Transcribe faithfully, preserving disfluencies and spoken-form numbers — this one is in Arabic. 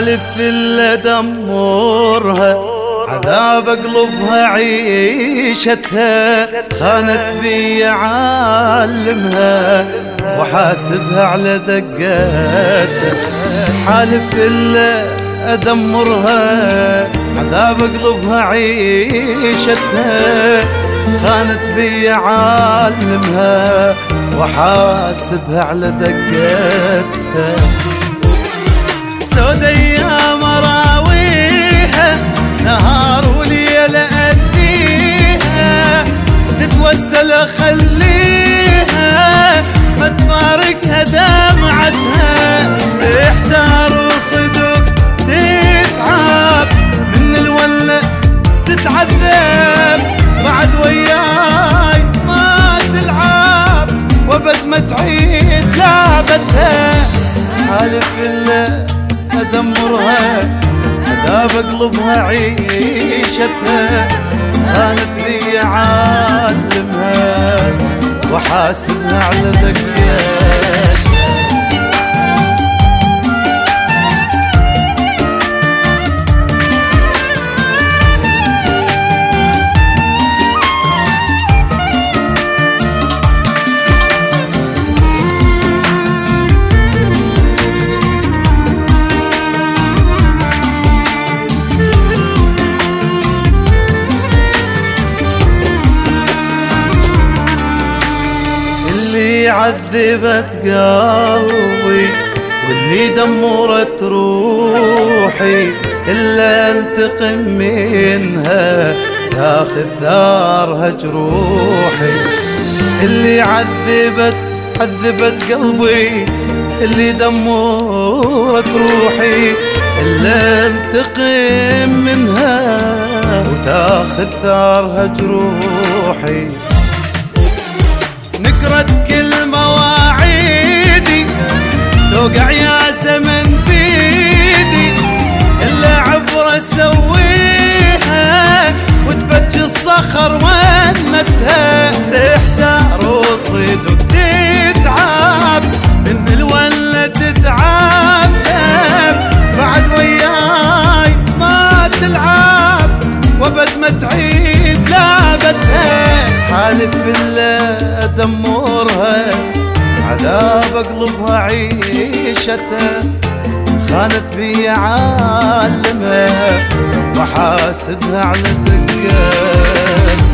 حالف إلا دمرها عذاب قلبها عيشتها، خانت بي عالمها وحاسبها على دقاتها. حالف إلا أدمرها عذاب قلبها عيشتها، خانت بي عالمها وحاسبها على دقاتها. سود أيام راويها نهار وليل أديها، تتوسل أخليها ما تفارقها دمعتها. تحتار وصدق تتعب من الولة تتعذب، بعد وياي ما تلعب وبد ما تعيد لعبتها. حالف إلا أدمرها عذاب قلبها عيشتها، خانت بي عالمها وحاسبها على دقاتها. عذبت قلبي واللي دمرت روحي، إلا انتقم منها ياخذ ثارها جروحي. اللي عذبت عذبت قلبي اللي دمرت روحي، إلا انتقم منها وتاخذ ثارها جروحي. نكرت كل مواعيدي توقع يا زمن بيدي، إلا عبرة سويها وتبجي الصخر ونتها. تحتار وصدق تتعب من الولة تتعذب، بعد وياي ما تلعب وبد ما تعيد لعبتها. حالف إلا أدمرها عذاب قلبها عيشتها، خانت بي عالمها وحاسبها على دقات.